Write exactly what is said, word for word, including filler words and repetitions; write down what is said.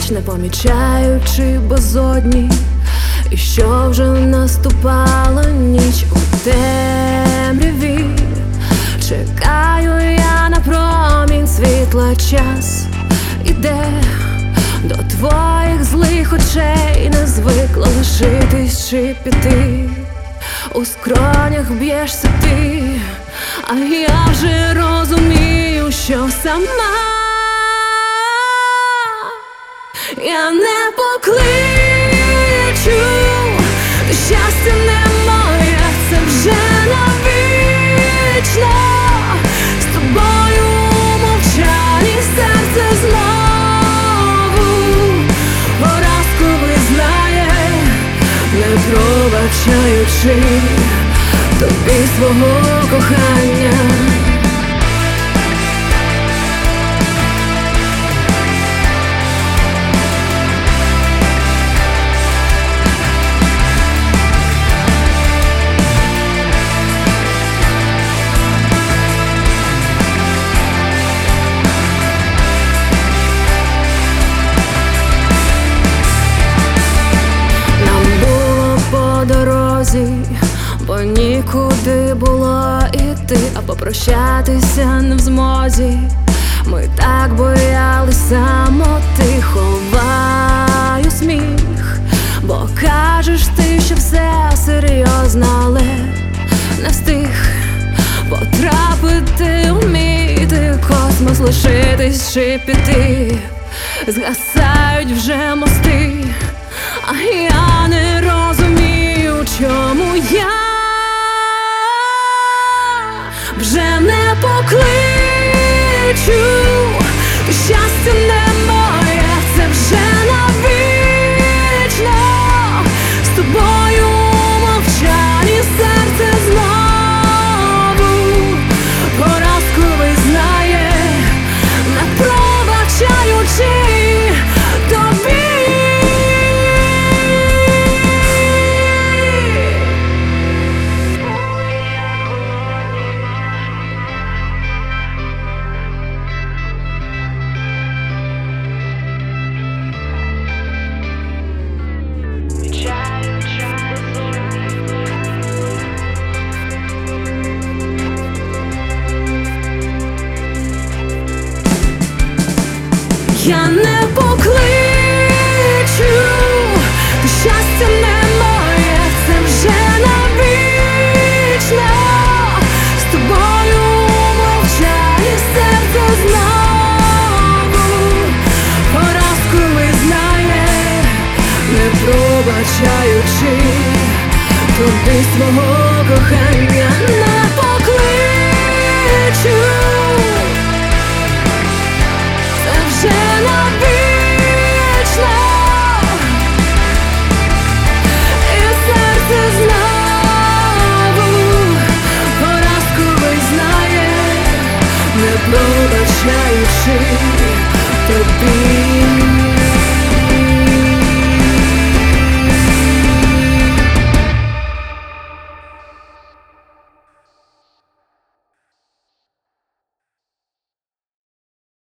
ніч, не помічаючи безодні, і що вже наступала ніч у темряві. Чекаю я на промінь світла, час іде до твоїх злих очей, не звикла лишитись чи піти. У скронях б'єшся ти, а я вже розумію, що сама я не покличу, щастя не моє, це вже навічно. З тобою у мовчанні серце знову поразку визнає, не пробачаючи тобі свого кохання. Бо нікуди було іти, а попрощатися не в змозі. Ми так боялись самоти, ховаю сміх, бо кажеш ти, що все серйозно, але не встиг потрапити у мій ти космос, лишитись чи піти. Згасають вже мости, а я не розумію, чому я вже не покличу. Щастя не моє, це вже навічно. З тобою у мовчанні серце знову поразку визнає, не пробачаючи тобі. Я не покличу, щастя не моє, це вже навічно. З тобою у мовчанні серце знову поразку визнає, не пробачаючи тобі свого кохання.